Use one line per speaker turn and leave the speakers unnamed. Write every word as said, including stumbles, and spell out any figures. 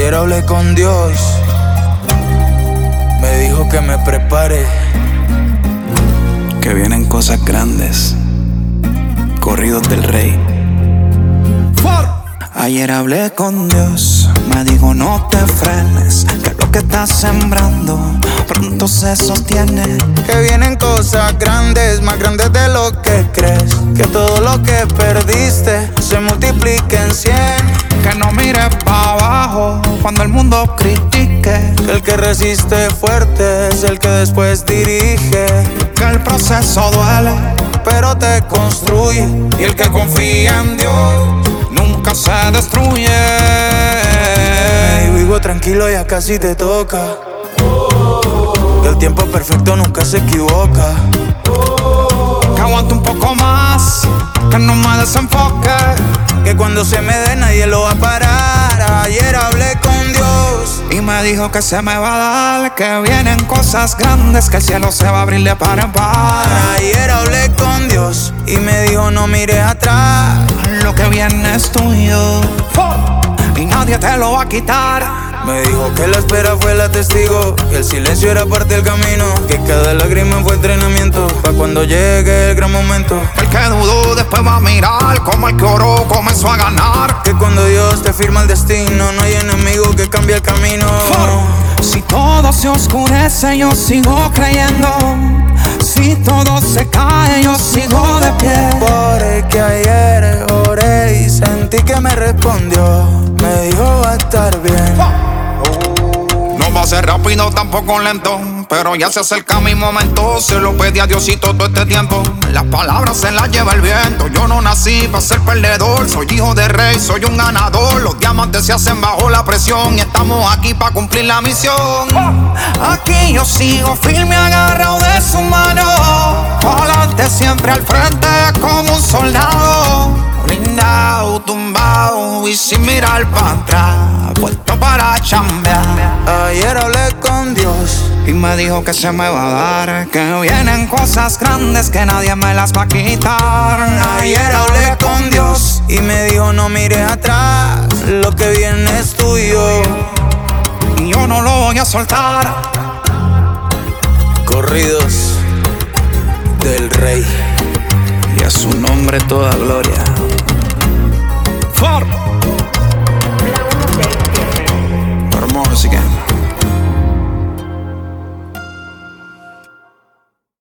Ayer hablé con Dios, me dijo que me prepare,
que vienen cosas grandes. Corridos del Rey. Ayer hablé con Dios, me dijo no te frenes, que lo que estás sembrando pronto se sostiene.
que vienen cosas grandes, más grandes de lo que crees, que todo lo que perdiste se multiplique en cien.
Que no mires para abajo cuando el mundo critique,
Que el que resiste fuerte es el que después dirige.
que el proceso duele,
pero te construye.
y el que confía en Dios nunca se destruye.
Hey, vivo tranquilo, ya casi te toca. Que el tiempo perfecto nunca se equivoca.
Que aguante un poco más, que no me desenfoque,
Que cuando se me dé nadie lo va a parar. Ayer hablé con Dios
y me dijo que se me va a dar, que vienen cosas grandes, que el cielo se va a abrir de par en par.
Ayer hablé con Dios y me dijo no mires atrás.
Lo que viene es tuyo y nadie te lo va a quitar.
Me dijo que la espera fue la testigo, que el silencio era parte del camino, que cada lágrima fue entrenamiento pa' cuando llegue el gran momento.
El que dudó después va a mirar como el que oró comenzó a ganar.
Que cuando Dios te firma el destino, no hay enemigo que cambie el camino.
Si todo se oscurece, yo sigo creyendo. Si todo se cae, yo sigo de pie.
Porque ayer oré y sentí que me respondió. Me dijo va a estar bien.
No va a ser rápido, tampoco lento, pero ya se acerca mi momento. Se lo pedí a Diosito todo este tiempo. Las palabras se las lleva el viento. Yo no nací para ser perdedor. Soy hijo de rey, soy un ganador. Los diamantes se hacen bajo la presión y estamos aquí para cumplir la misión. Aquí yo sigo firme, agarrado de su mano. Adelante, siempre al frente como un soldado. Blindado, tumbado y sin mirar para atrás, puesto para chambear.
Ayer hablé con Dios
Y me dijo que se me va a dar, que vienen cosas grandes que nadie me las va a quitar.
Ayer hablé con Dios y me dijo no mires atrás. Lo que viene es tuyo
y yo no lo voy a soltar.
Corridos del Rey,
Y a su nombre toda gloria.
For